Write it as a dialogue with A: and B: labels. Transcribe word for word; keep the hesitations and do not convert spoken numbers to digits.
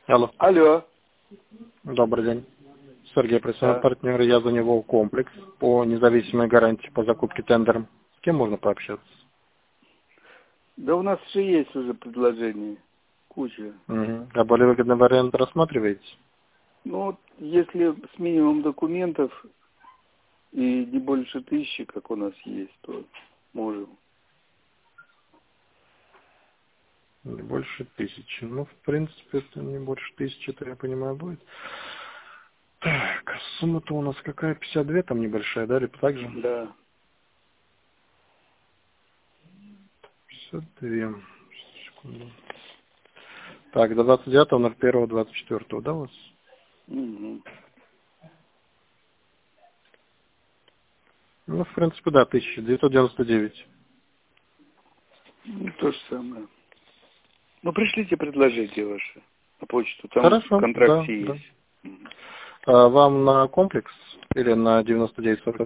A: Алло.
B: Алло.
A: Добрый день. Сергей, представляю
B: Да.
A: партнер, я за него комплекс по независимой гарантии по закупке тендером. С кем можно пообщаться?
B: Да у нас же есть уже предложение. Куча.
A: Угу. А более выгодный вариант рассматриваете?
B: Ну, вот если с минимум документов и не больше тысячи, как у нас есть, то можем.
A: Не больше тысячи. Ну, в принципе, это не больше тысячи, это, я понимаю, будет. Так, а сумма-то у нас какая? пятьдесят две там небольшая, да, или так же?
B: Да.
A: пятьдесят две. Секунду. Так, до двадцать девятого ноль первого двадцать четвёртого, да, у вас?
B: Угу.
A: Ну, в принципе, да, тысяча девятьсот девяносто девять.
B: Ну, то же самое. Ну, пришлите предложение ваше на почту. Там в
A: Хорошо, да,
B: контракте
A: да.
B: есть. Мгм.
A: А вам на комплекс или на девяносто девять сорок?